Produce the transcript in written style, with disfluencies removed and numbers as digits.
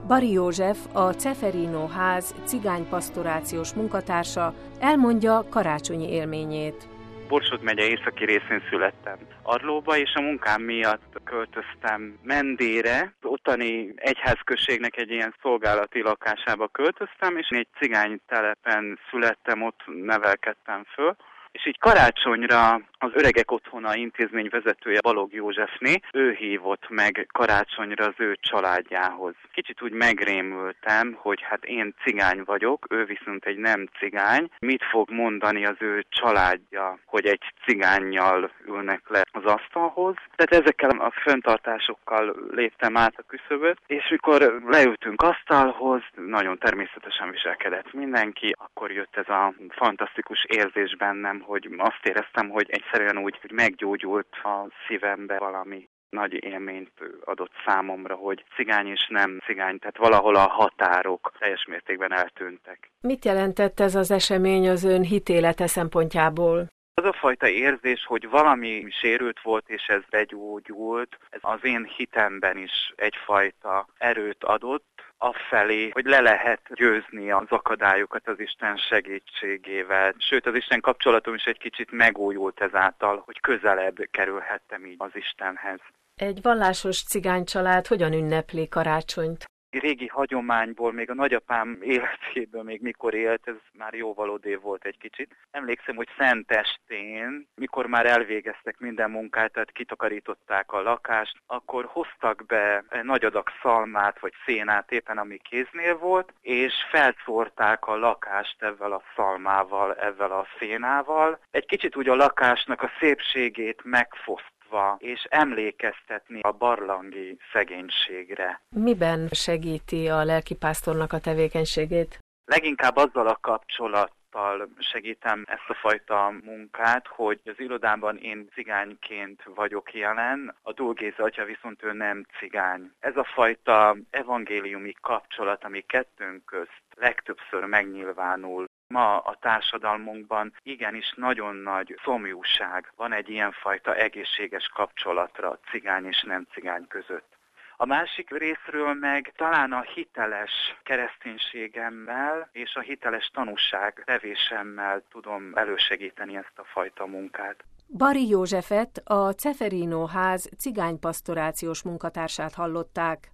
Bari József, a Ceferino ház cigánypastorációs munkatársa elmondja karácsonyi élményét. Borsod megye északi részén születtem. Arlóba, és a munkám miatt költöztem Mendére. Az ottani egyházközségnek egy ilyen szolgálati lakásába költöztem, és egy cigány telepen születtem, ott nevelkedtem föl. És így karácsonyra az Öregek Otthona intézmény vezetője Balogh Józsefné, ő hívott meg karácsonyra az ő családjához. Kicsit úgy megrémültem, hogy hát én cigány vagyok, ő viszont egy nem cigány. Mit fog mondani az ő családja, hogy egy cigánnyal ülnek le az asztalhoz? Tehát ezekkel a fenntartásokkal léptem át a küszöböt, és mikor leültünk asztalhoz, nagyon természetesen viselkedett mindenki, akkor jött ez a fantasztikus érzés bennem, hogy azt éreztem, hogy egyszerűen úgy meggyógyult a szívembe valami nagy élményt adott számomra, hogy cigány és nem cigány, tehát valahol a határok teljes mértékben eltűntek. Mit jelentett ez az esemény az ön hitélete szempontjából? Az a fajta érzés, hogy valami sérült volt, és ez begyógyult, ez az én hitemben is egyfajta erőt adott, afelé, hogy le lehet győzni az akadályokat az Isten segítségével. Sőt, az Isten kapcsolatom is egy kicsit megújult ezáltal, hogy közelebb kerülhettem így az Istenhez. Egy vallásos cigány család hogyan ünnepli karácsonyt? Régi hagyományból, még a nagyapám életéből, még mikor élt, ez már jóval odév volt egy kicsit. Emlékszem, hogy szentestén, mikor már elvégeztek minden munkát, tehát kitakarították a lakást, akkor hoztak be nagy adag szalmát vagy szénát, éppen ami kéznél volt, és felszórták a lakást ezzel a szalmával, ezzel a szénával. Egy kicsit úgy a lakásnak a szépségét megfosztva, és emlékeztetni a barlangi szegénységre. Miben segíti a lelkipásztornak a tevékenységét? Leginkább azzal a kapcsolattal segítem ezt a fajta munkát, hogy az irodában én cigányként vagyok jelen, a Dul Géza atya viszont ő nem cigány. Ez a fajta evangéliumi kapcsolat, ami kettőnk közt legtöbbször megnyilvánul. Ma a társadalmunkban igenis nagyon nagy szomjúság van egy ilyenfajta egészséges kapcsolatra cigány és nem cigány között. A másik részről meg talán a hiteles kereszténységemmel és a hiteles tanúság tevésemmel tudom elősegíteni ezt a fajta munkát. Bari Józsefet, a Ceferino ház cigánypastorációs munkatársát hallották.